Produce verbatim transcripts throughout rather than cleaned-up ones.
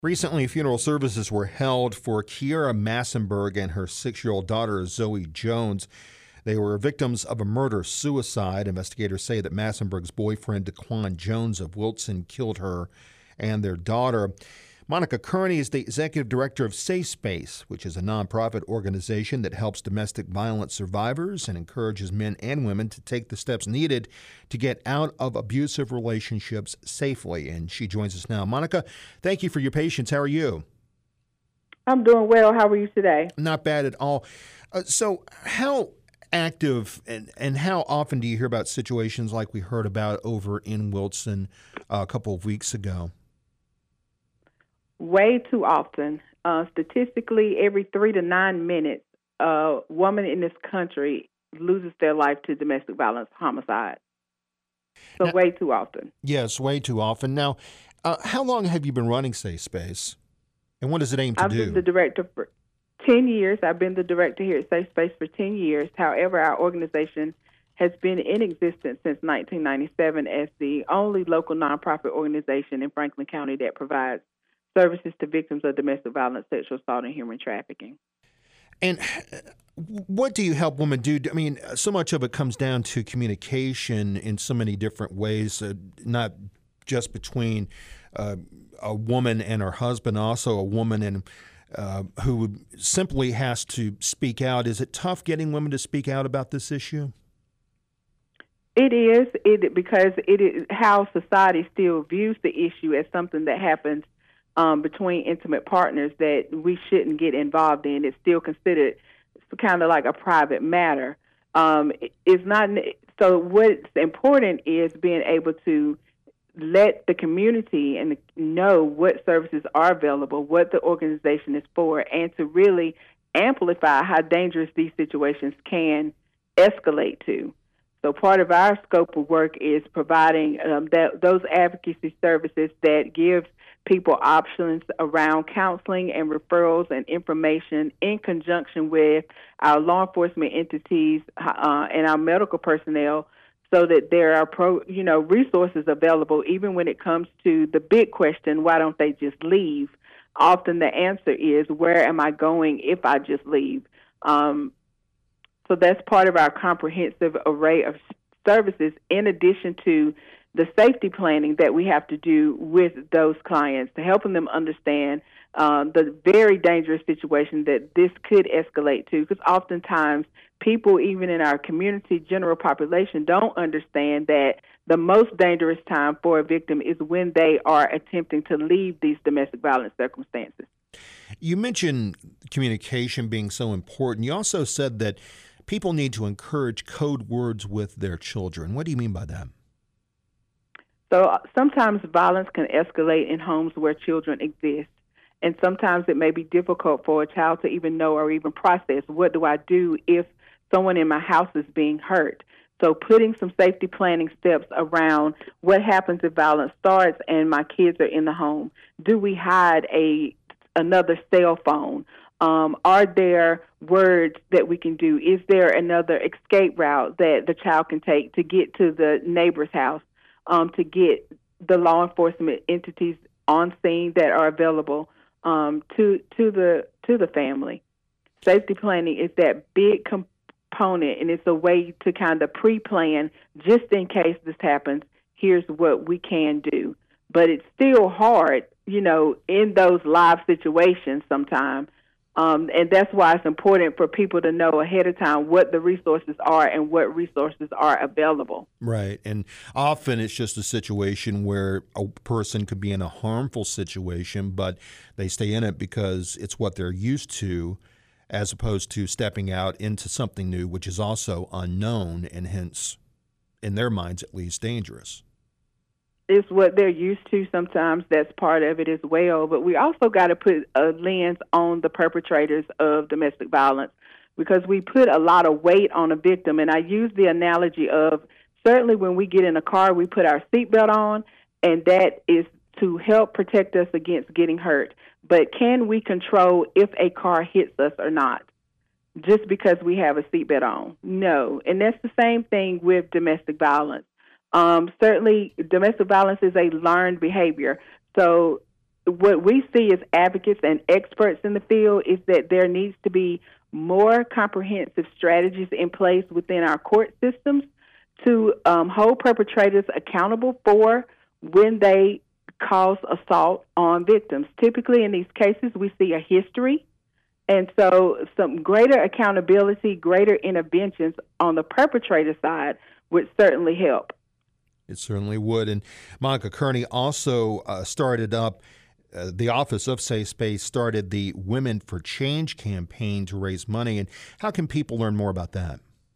Recently, funeral services were held for Kiera Massenberg and her six-year-old daughter, Zoe Jones. They were victims of a murder-suicide. Investigators say that Massenberg's boyfriend, Daquan Jones of Wilson, killed her and their daughter. Monica Kearney is the executive director of Safe Space, which is a nonprofit organization that helps domestic violence survivors and encourages men and women to take the steps needed to get out of abusive relationships safely. And she joins us now. Monica, thank you for your patience. How are you? I'm doing well. How are you today? Not bad at all. Uh, so how active and, and how often do you hear about situations like we heard about over in Wilson uh, a couple of weeks ago? Way too often. Uh, statistically, every three to nine minutes, a woman in this country loses their life to domestic violence, homicide. So now, way too often. Yes, way too often. Now, uh, how long have you been running Safe Space, and what does it aim to I've do? I've been the director for ten years. I've been the director here at Safe Space for ten years. However, our organization has been in existence since nineteen ninety-seven as the only local nonprofit organization in Franklin County that provides services to victims of domestic violence, sexual assault, and human trafficking. And what do you help women do? I mean, so much of it comes down to communication in so many different ways, uh, not just between uh, a woman and her husband, also a woman and uh, who simply has to speak out. Is it tough getting women to speak out about this issue? It is, it because it is how society still views the issue as something that happens Um, between intimate partners that we shouldn't get involved in. It's still considered kind of like a private matter. Um, it, it's not. So what's important is being able to let the community and know what services are available, what the organization is for, and to really amplify how dangerous these situations can escalate to. So part of our scope of work is providing um, that, those advocacy services that gives people options around counseling and referrals and information in conjunction with our law enforcement entities uh, and our medical personnel, so that there are pro, you know, resources available even when it comes to the big question, why don't they just leave? Often the answer is, where am I going if I just leave? Um, so that's part of our comprehensive array of services, in addition to the safety planning that we have to do with those clients, to helping them understand uh, the very dangerous situation that this could escalate to. Because oftentimes people, even in our community, general population, don't understand that the most dangerous time for a victim is when they are attempting to leave these domestic violence circumstances. You mentioned communication being so important. You also said that people need to encourage code words with their children. What do you mean by that? So uh, sometimes violence can escalate in homes where children exist, and sometimes it may be difficult for a child to even know or even process, what do I do if someone in my house is being hurt? So putting some safety planning steps around what happens if violence starts and my kids are in the home. Do we hide a another cell phone? Um, are there words that we can do? Is there another escape route that the child can take to get to the neighbor's house? Um, to get the law enforcement entities on scene that are available um, to to the to the family. Safety planning is that big component, and it's a way to kind of pre-plan, just in case this happens, here's what we can do. But it's still hard, you know, in those live situations sometimes. Um, and that's why it's important for people to know ahead of time what the resources are and what resources are available. Right. And often it's just a situation where a person could be in a harmful situation, but they stay in it because it's what they're used to, as opposed to stepping out into something new, which is also unknown and hence, in their minds at least, dangerous. It's what they're used to. Sometimes that's part of it as well. But we also got to put a lens on the perpetrators of domestic violence, because we put a lot of weight on a victim. And I use the analogy of, certainly when we get in a car, we put our seatbelt on, and that is to help protect us against getting hurt. But can we control if a car hits us or not, just because we have a seatbelt on? No. And that's the same thing with domestic violence. Um, certainly, domestic violence is a learned behavior. So what we see as advocates and experts in the field is that there needs to be more comprehensive strategies in place within our court systems to um, hold perpetrators accountable for when they cause assault on victims. Typically in these cases, we see a history, and so some greater accountability, greater interventions on the perpetrator side would certainly help. It certainly would. And Monica Kearney also uh, started up, uh, the Office of Safe Space started the Women for Change campaign to raise money. And how can people learn more about that?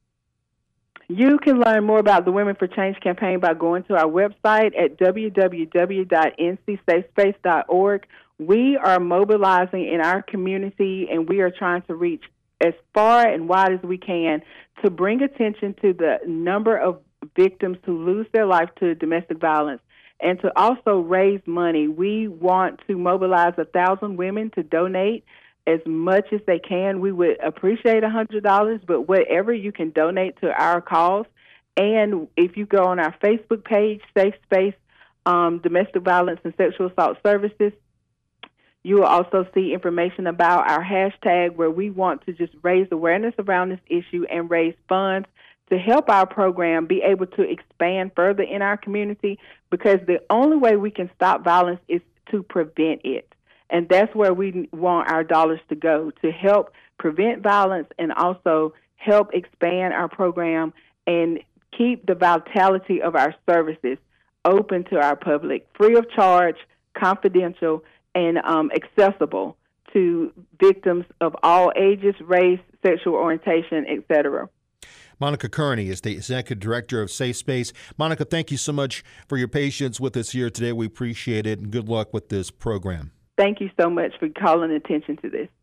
You can learn more about the Women for Change campaign by going to our website at w w w dot n c safe space dot org. We are mobilizing in our community, and we are trying to reach as far and wide as we can to bring attention to the number of victims who lose their life to domestic violence and to also raise money. We want to mobilize a thousand women to donate as much as they can. We would appreciate one hundred dollars, but whatever you can donate to our cause. And if you go on our Facebook page, Safe Space um, Domestic Violence and Sexual Assault Services, you will also see information about our hashtag where we want to just raise awareness around this issue and raise funds to help our program be able to expand further in our community, because the only way we can stop violence is to prevent it. And that's where we want our dollars to go, to help prevent violence and also help expand our program and keep the vitality of our services open to our public, free of charge, confidential, and um, accessible to victims of all ages, race, sexual orientation, et cetera. Monica Kearney is the Executive Director of Safe Space. Monica, thank you so much for your patience with us here today. We appreciate it, and good luck with this program. Thank you so much for calling attention to this.